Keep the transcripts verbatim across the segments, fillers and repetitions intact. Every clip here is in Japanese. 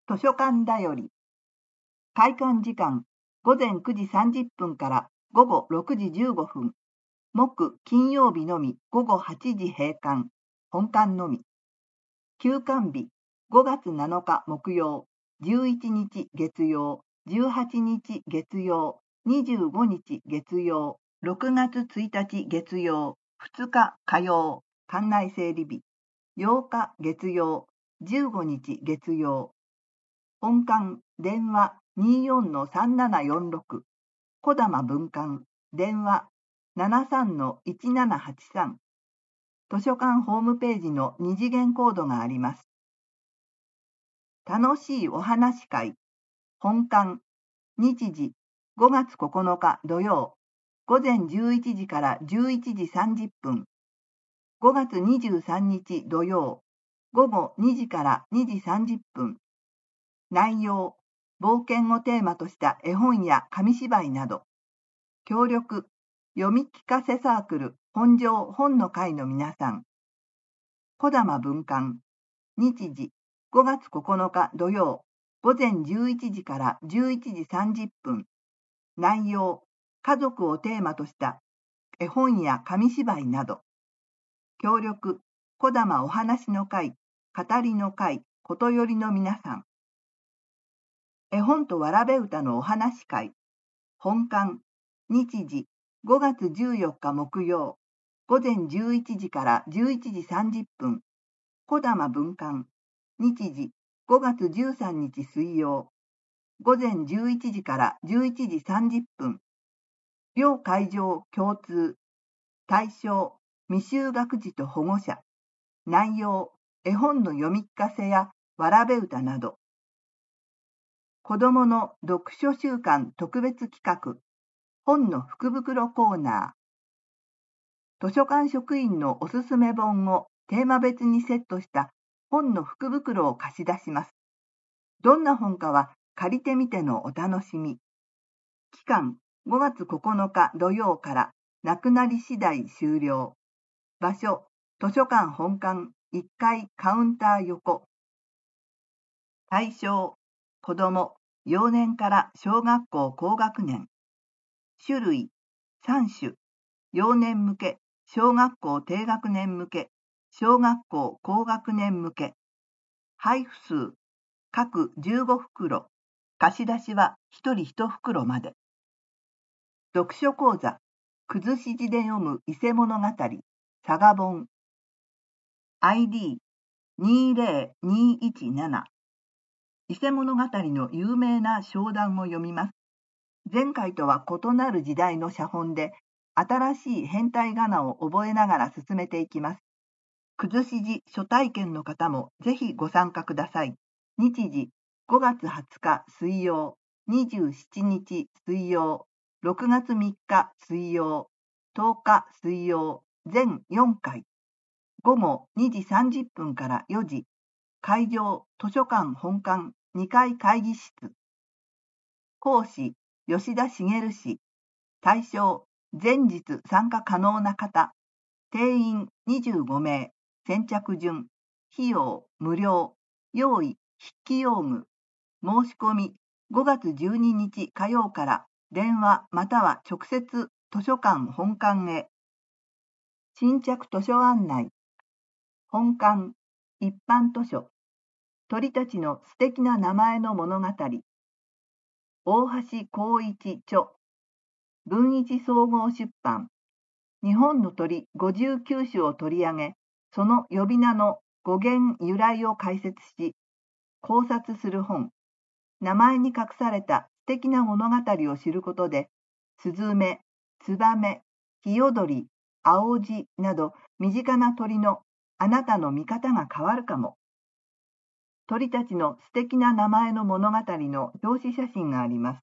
図書館だより。開館時間、ごぜんくじさんじゅっぷんからごごろくじじゅうごふん。木、金曜日のみごごはちじ閉館。本館のみ。休館日、ごがつなのか木曜、じゅういちにち月曜、じゅうはちにち月曜、にじゅうごにち月曜、ろくがつついたち月曜、ふつか火曜、館内整理日、ようか月曜、じゅうごにち月曜。本館、電話 にじゅうよんのさんななよんろく。児玉分館、電話 ななさんのいちななはちさん。図書館ホームページの二次元コードがあります。楽しいお話会、本館、日時、ごがつここのか土曜、ごぜんじゅういちじからじゅういちじさんじゅっぷん。ごがつにじゅうさんにち土曜、ごごにじからにじさんじゅっぷん。内容、冒険をテーマとした絵本や紙芝居など。協力、読み聞かせサークル本庄本の会の皆さん。児玉分館、日時、ごがつここのか土曜、ごぜんじゅういちじからじゅういちじさんじゅっぷん。内容、家族をテーマとした絵本や紙芝居など。協力、児玉お話の会、語りの会、ことよりの皆さん。絵本とわらべ歌のお話会、本館、日時、ごがつじゅうよっか木曜、ごぜんじゅういちじからじゅういちじさんじゅっぷん。児玉分館、日時、ごがつじゅうさんにち水曜、ごぜんじゅういちじからじゅういちじさんじゅっぷん。両会場共通。対象、未就学児と保護者。内容、絵本の読み聞かせやわらべ歌など。子どもの読書週間特別企画、本の福袋コーナー。図書館職員のおすすめ本をテーマ別にセットした本の福袋を貸し出します。どんな本かは借りてみてのお楽しみ。期間、ごがつここのか土曜からなくなり次第終了。場所、図書館本館いっかいカウンター横。対象、子ども、幼年から小学校高学年。種類、さんしゅ。幼年向け、小学校低学年向け、小学校高学年向け。配布数、各じゅうごふくろ。貸し出しはひとりいちふくろまで。読書講座、くずし字で読む伊勢物語、佐賀本。アイディーにぜろにいちなな。伊勢物語の有名な章談を読みます。前回とは異なる時代の写本で、新しい変体仮名を覚えながら進めていきます。くずし字初体験の方もぜひご参加ください。日時、ごがつはつか水曜、にじゅうしちにち水曜、ろくがつみっか水曜、とおか水曜、全よんかい。ごごにじさんじゅっぷんからよじ。会場、図書館本館にかい会議室。講師、吉田茂氏。対象、前日参加可能な方。定員にじゅうごめい。先着順。費用、無料。用意、筆記用具。申し込み、ごがつじゅうににち火曜から電話または直接図書館本館へ。新着図書案内。本館、一般図書。鳥たちの素敵な名前の物語。大橋光一著。文一総合出版。日本の鳥ごじゅうきゅうしゅを取り上げ、その呼び名の語源由来を解説し、考察する本。名前に隠された素敵な物語を知ることで、スズメ、ツバメ、ヒヨドリ、アオジなど身近な鳥のあなたの見方が変わるかも。鳥たちの素敵な名前の物語の表紙写真があります。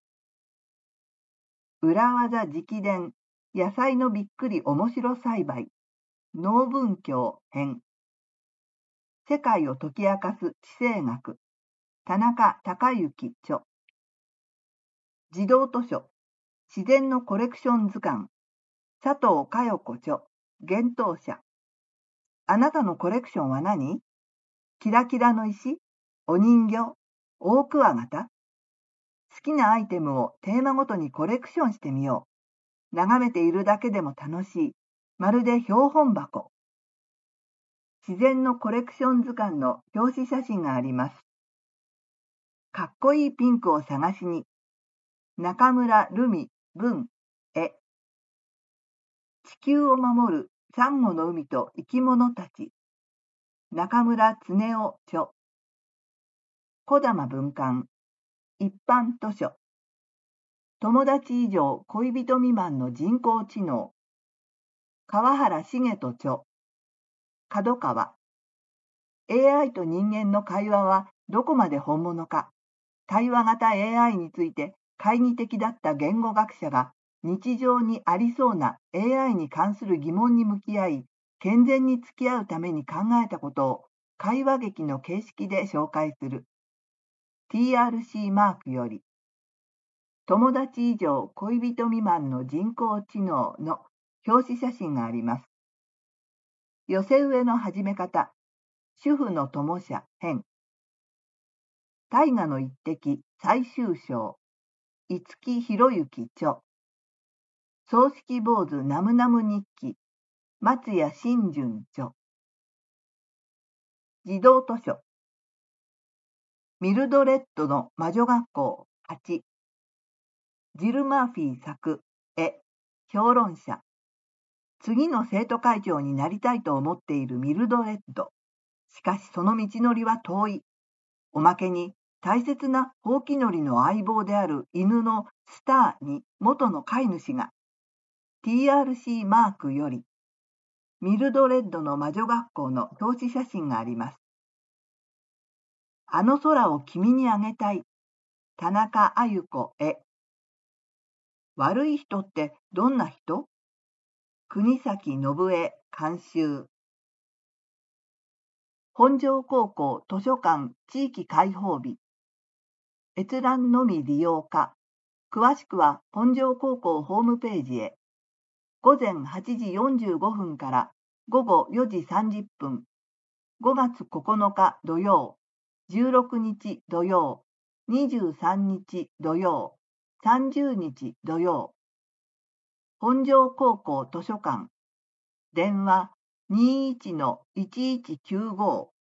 裏技直伝、野菜のびっくり面白栽培、農文教編。世界を解き明かす地政学、田中孝之著。児童図書、自然のコレクション図鑑、佐藤佳代子著、幻冬舎。あなたのコレクションは何？キラキラの石？お人形？ オオクワガタ。好きなアイテムをテーマごとにコレクションしてみよう。眺めているだけでも楽しい。まるで標本箱。自然のコレクション図鑑の表紙写真があります。かっこいいピンクを探しに。中村るみ文絵。地球を守るサンゴの海と生き物たち。中村恒夫著。児玉文館。一般図書。友達以上恋人未満の人工知能。川原茂人著。角川。エーアイ と人間の会話はどこまで本物か。対話型 エーアイ について懐疑的だった言語学者が日常にありそうな エーアイ に関する疑問に向き合い、健全に付き合うために考えたことを会話劇の形式で紹介する。ティーアールシー マークより。友達以上恋人未満の人工知能の表紙写真があります。寄せ植えの始め方。主婦の友社編。大河の一滴最終章。五木博之著。葬式坊主ナムナム日記。松谷新順著。児童図書。ミルドレッドの魔女学校はち。ジル・マーフィー作絵。評論者。次の生徒会長になりたいと思っているミルドレッド。しかしその道のりは遠い。おまけに大切なほうき乗りの相棒である犬のスターに元の飼い主が。ティーアールシー マークより。ミルドレッドの魔女学校の表紙写真があります。あの空を君にあげたい。田中あゆ子絵。悪い人ってどんな人？国崎信江監修。本庄高校図書館地域開放日。閲覧のみ利用可。詳しくは本庄高校ホームページへ。午前はちじよんじゅうごふんから午後よじさんじゅっぷん。ごがつここのか土曜、じゅうろくにち土曜、にじゅうさんにち土曜、さんじゅうにち土曜。本庄高校図書館。電話 にじゅういちのいちいちきゅうご。